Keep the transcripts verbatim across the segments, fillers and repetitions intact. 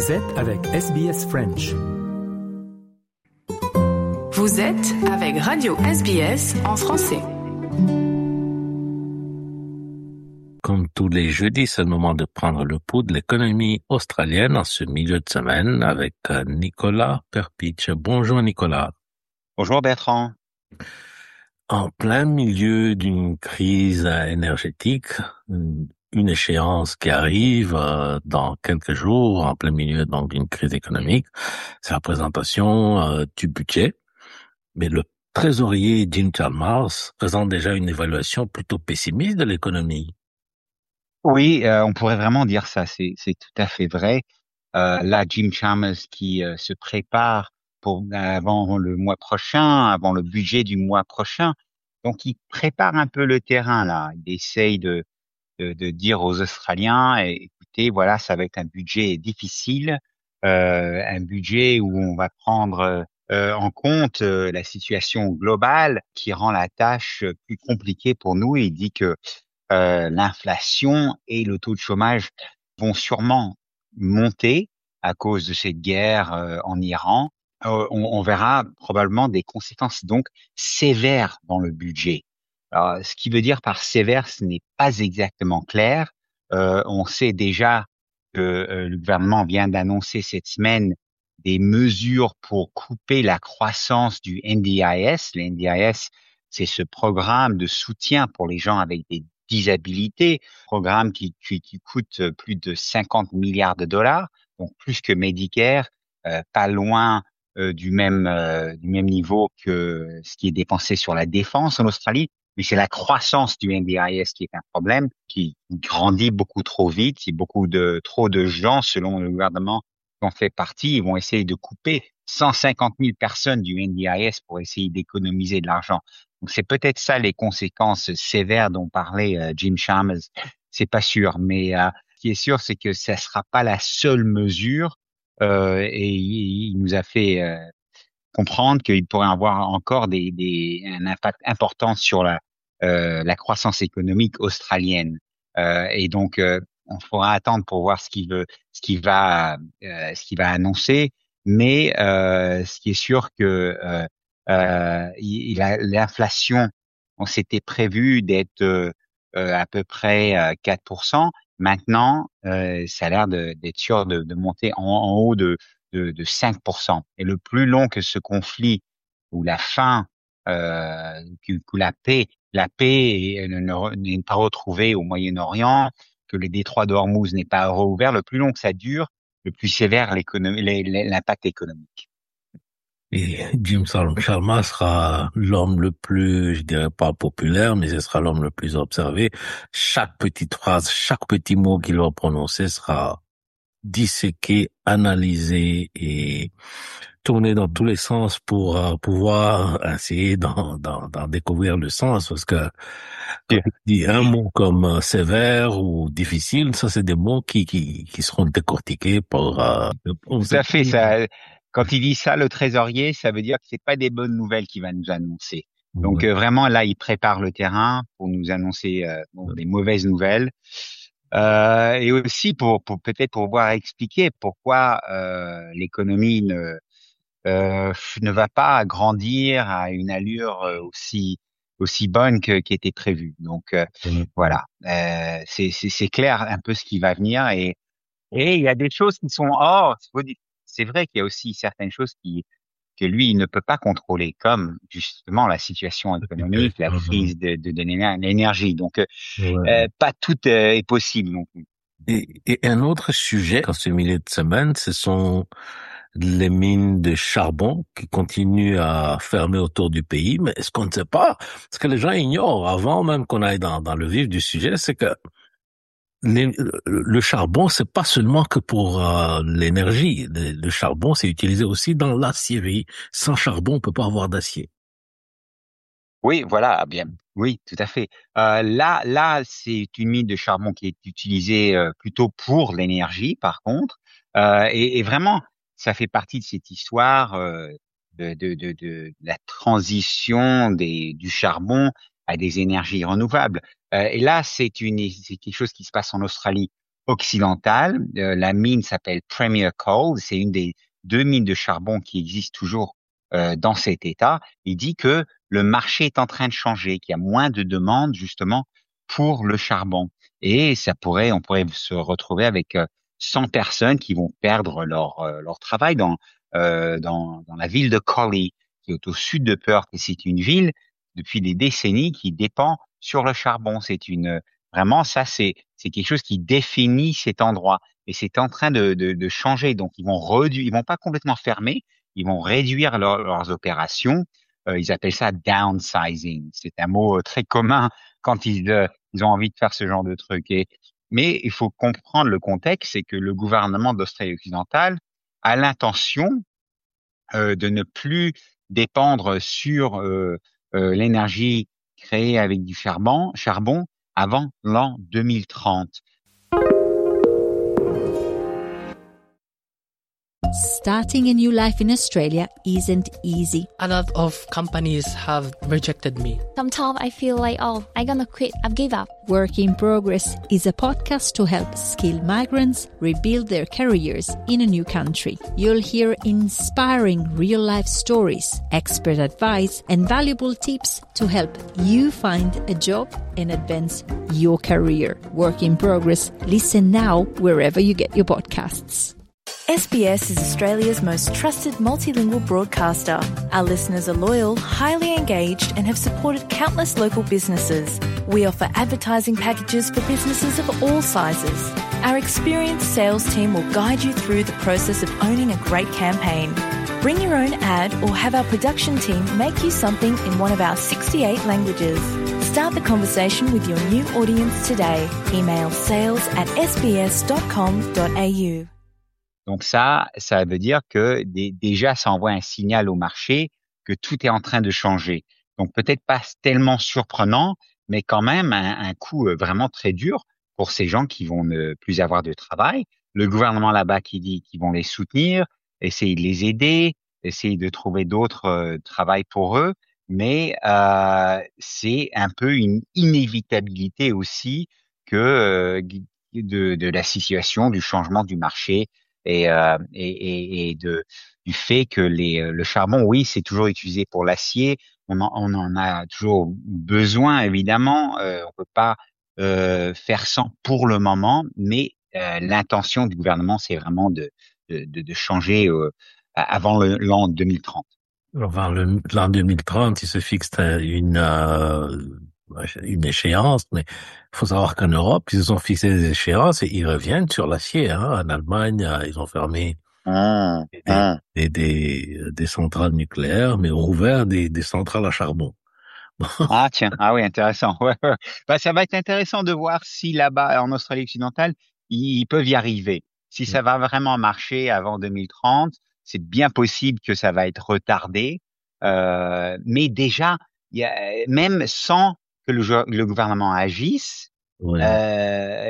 Vous êtes avec S B S French. Vous êtes avec Radio S B S en français. Comme tous les jeudis, c'est le moment de prendre le pouls de l'économie australienne en ce milieu de semaine avec Nicolas Perpich. Bonjour Nicolas. Bonjour Bertrand. En plein milieu d'une crise énergétique, une échéance qui arrive dans quelques jours, en plein milieu donc d'une crise économique, c'est la présentation euh, du budget. Mais le trésorier Jim Chalmers présente déjà une évaluation plutôt pessimiste de l'économie. Oui, euh, on pourrait vraiment dire ça, c'est, c'est tout à fait vrai. Euh, là, Jim Chalmers qui euh, se prépare pour avant le mois prochain, avant le budget du mois prochain. Donc, il prépare un peu le terrain là. Il essaye de de, de dire aux Australiens, eh, écoutez, voilà, ça va être un budget difficile, euh, un budget où on va prendre euh, en compte euh, la situation globale qui rend la tâche plus compliquée pour nous. Et il dit que euh, l'inflation et le taux de chômage vont sûrement monter à cause de cette guerre euh, en Iran. Euh, on, on verra probablement des conséquences donc sévères dans le budget. Alors, ce qui veut dire par sévère, ce n'est pas exactement clair. Euh, on sait déjà que euh, le gouvernement vient d'annoncer cette semaine des mesures pour couper la croissance du N D I S. Le N D I S, c'est ce programme de soutien pour les gens avec des disabilités, programme qui, qui, qui coûte plus de cinquante milliards de dollars, donc plus que Medicare, euh, pas loin euh, du même euh, du même niveau que ce qui est dépensé sur la défense en Australie. Mais c'est la croissance du N D I S qui est un problème, qui grandit beaucoup trop vite. Il y a beaucoup de trop de gens, selon le gouvernement, qui en fait partie. Ils vont essayer de couper cent cinquante mille personnes du N D I S pour essayer d'économiser de l'argent. Donc c'est peut-être ça les conséquences sévères dont parlait euh, Jim Chalmers. C'est pas sûr, mais euh, ce qui est sûr, c'est que ça sera pas la seule mesure. Euh, et il, il nous a fait euh, comprendre qu'il pourrait avoir encore des, des, un impact important sur la, euh, la croissance économique australienne. Euh, et donc, euh, on faudra attendre pour voir ce qu'il veut, ce qu'il va, euh, ce qu'il va annoncer. Mais euh, ce qui est sûr que euh, euh, il, il a l'inflation, on s'était prévu d'être euh, à peu près euh, quatre pour cent. Maintenant, euh, ça a l'air de, d'être sûr de, de monter en, en haut de de, de cinq pour cent. Et le plus long que ce conflit ou la fin, euh, que, que la paix, la paix n'est pas retrouvée au Moyen-Orient, que le détroit d'Ormuz n'est pas rouvert, le plus long que ça dure, le plus sévère l'économie, l'impact économique. Et Jim Chalmers sera l'homme le plus, je dirais pas populaire, mais ce sera l'homme le plus observé. Chaque petite phrase, chaque petit mot qu'il va prononcer sera disséquer, analyser et tourner dans tous les sens pour uh, pouvoir essayer d'en, d'en, d'en découvrir le sens, parce que quand il dit un mot comme euh, sévère ou difficile, ça c'est des mots qui qui, qui seront décortiqués par euh, tout à fait. Ça, quand il dit ça, le trésorier, ça veut dire que c'est pas des bonnes nouvelles qu'il va nous annoncer. Donc ouais. euh, vraiment là, il prépare le terrain pour nous annoncer euh, bon, des mauvaises nouvelles. Euh, et aussi pour, pour peut-être pour pouvoir expliquer pourquoi euh, l'économie ne euh, ne va pas grandir à une allure aussi aussi bonne que qui était prévue. Donc euh, Ouais. voilà, euh, c'est c'est c'est clair un peu ce qui va venir et et il y a des choses qui sont hors. C'est vrai qu'il y a aussi certaines choses qui que lui, il ne peut pas contrôler, comme justement la situation économique, la crise de, de, de l'énergie. Donc, Ouais. euh, pas tout euh, est possible non plus. Et, et un autre sujet dans ce milieu de semaine, ce sont les mines de charbon qui continuent à fermer autour du pays. Mais ce qu'on ne sait pas, ce que les gens ignorent avant même qu'on aille dans, dans le vif du sujet, c'est que les, le charbon, c'est pas seulement que pour euh, l'énergie. Le, le charbon, c'est utilisé aussi dans l'acierie. Sans charbon, on peut pas avoir d'acier. Oui, voilà, bien. Oui, tout à fait. Euh, là, là, c'est une mine de charbon qui est utilisée euh, plutôt pour l'énergie, par contre, euh, et, et vraiment, ça fait partie de cette histoire euh, de, de, de, de la transition des, du charbon à des énergies renouvelables. Euh, et là, c'est une, c'est quelque chose qui se passe en Australie. occidentale. Euh, la mine s'appelle Premier Coal. C'est une des deux mines de charbon qui existent toujours euh, dans cet état. Il dit que le marché est en train de changer, qu'il y a moins de demandes justement pour le charbon. Et ça pourrait, on pourrait se retrouver avec euh, cent personnes qui vont perdre leur euh, leur travail dans euh, dans dans la ville de Collie, qui est au sud de Perth. Et c'est une ville depuis des décennies qui dépend sur le charbon. C'est une vraiment ça, c'est c'est quelque chose qui définit cet endroit. Et c'est en train de de, de changer. Donc ils vont réduire, ils vont pas complètement fermer, ils vont réduire leur, leurs opérations. Euh, ils appellent ça downsizing. C'est un mot euh, très commun quand ils euh, ils ont envie de faire ce genre de truc. Et mais il faut comprendre le contexte, c'est que le gouvernement d'Australie-Occidentale a l'intention euh, de ne plus dépendre sur euh, euh, l'énergie créée avec du charbon, charbon avant l'an deux mille trente. Starting a new life in Australia isn't easy. A lot of companies have rejected me. Sometimes I feel like, oh, I'm gonna quit, I've give up. Work in Progress is a podcast to help skilled migrants rebuild their careers in a new country. You'll hear inspiring real-life stories, expert advice, and valuable tips to help you find a job and advance your career. Work in Progress. Listen now wherever you get your podcasts. S B S is Australia's most trusted multilingual broadcaster. Our listeners are loyal, highly engaged, and have supported countless local businesses. We offer advertising packages for businesses of all sizes. Our experienced sales team will guide you through the process of owning a great campaign. Bring your own ad or have our production team make you something in one of our sixty-eight languages. Start the conversation with your new audience today. Email sales at s b s dot com dot a u. Donc ça, ça veut dire que des, déjà, ça envoie un signal au marché que tout est en train de changer. Donc peut-être pas tellement surprenant, mais quand même un, un coup vraiment très dur pour ces gens qui vont ne plus avoir de travail. Le gouvernement là-bas qui dit qu'ils vont les soutenir, essayer de les aider, essayer de trouver d'autres euh, travail pour eux, mais euh, c'est un peu une inévitabilité aussi que euh, de, de la situation, du changement du marché. Et, euh, et, et, et de du fait que les le charbon, oui, c'est toujours utilisé pour l'acier. On en, on en a toujours besoin, évidemment. Euh, on peut pas euh, faire sans pour le moment, mais euh, l'intention du gouvernement, c'est vraiment de de, de, de changer euh, avant le, l'an deux mille trente. Avant le, l'an deux mille trente, il se fixe une euh, une échéance, mais il faut savoir qu'en Europe, ils se sont fixés des échéances et ils reviennent sur l'acier. Hein. En Allemagne, ils ont fermé mmh, des, mmh. Des, des, des centrales nucléaires, mais ont ouvert des, des centrales à charbon. Ah tiens, ah oui, intéressant. Ouais, ouais. Bah, ça va être intéressant de voir si là-bas, en Australie occidentale, ils, ils peuvent y arriver. Si ça va vraiment marcher avant deux mille trente, c'est bien possible que ça va être retardé. Euh, mais déjà, il y a, même sans que le, le gouvernement agisse, ouais. euh,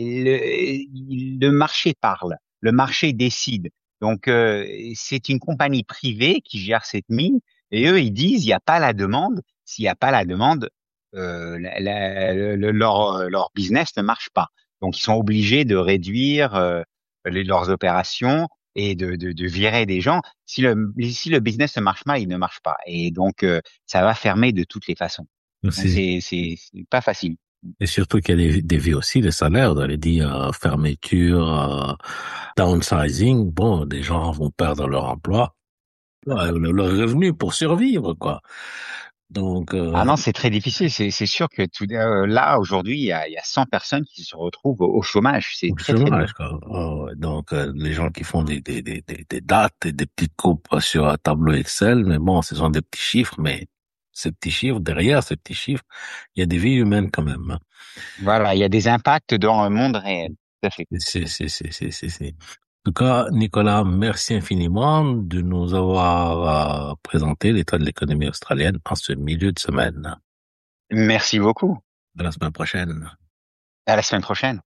le, le marché parle, le marché décide. Donc, euh, c'est une compagnie privée qui gère cette mine et eux, ils disent, il n'y a pas la demande. S'il n'y a pas la demande, euh, la, la, le, leur, leur business ne marche pas. Donc, ils sont obligés de réduire euh, les, leurs opérations et de, de, de virer des gens. Si le, si le business ne marche pas, il ne marche pas. Et donc, euh, ça va fermer de toutes les façons. C'est, c'est, c'est, c'est pas facile. Et surtout qu'il y a des, des vies aussi, les salaires, on avait dit euh, fermeture, euh, downsizing. Bon, des gens vont perdre leur emploi, leur, leur revenu pour survivre, quoi. Donc euh... ah non, c'est très difficile. C'est, c'est sûr que tout euh, là aujourd'hui, il y a, il y a cent personnes qui se retrouvent au, au chômage. C'est au très, chômage, très quoi. Oh, donc euh, les gens qui font des, des, des, des, des dates et des petites coupes sur un tableau Excel, mais bon, ce sont des petits chiffres, mais ces petits chiffres, derrière ces petits chiffres, il y a des vies humaines quand même. Voilà, il y a des impacts dans le monde réel. Tout à fait. C'est, c'est, c'est, c'est, c'est, c'est. En tout cas, Nicolas, merci infiniment de nous avoir euh, présenté l'état de l'économie australienne en ce milieu de semaine. Merci beaucoup. À la semaine prochaine. À la semaine prochaine.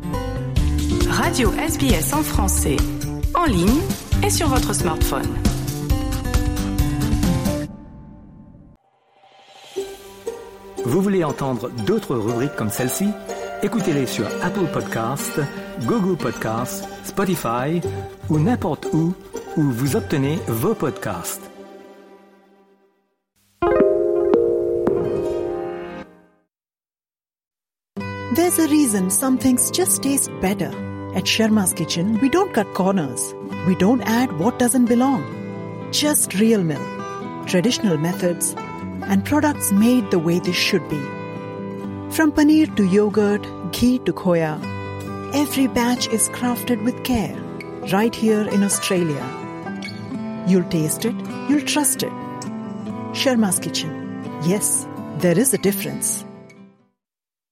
Radio S B S en français, en ligne et sur votre smartphone. Vous voulez entendre d'autres rubriques comme celle-ci ? Écoutez-les sur Apple Podcasts, Google Podcasts, Spotify ou n'importe où où vous obtenez vos podcasts. There's a reason some things just taste better. At Sharma's Kitchen, we don't cut corners. We don't add what doesn't belong. Just real milk, traditional methods, and products made the way they should be. From paneer to yogurt, ghee to khoya, every batch is crafted with care, right here in Australia. You'll taste it, you'll trust it. Sharma's Kitchen. Yes, there is a difference.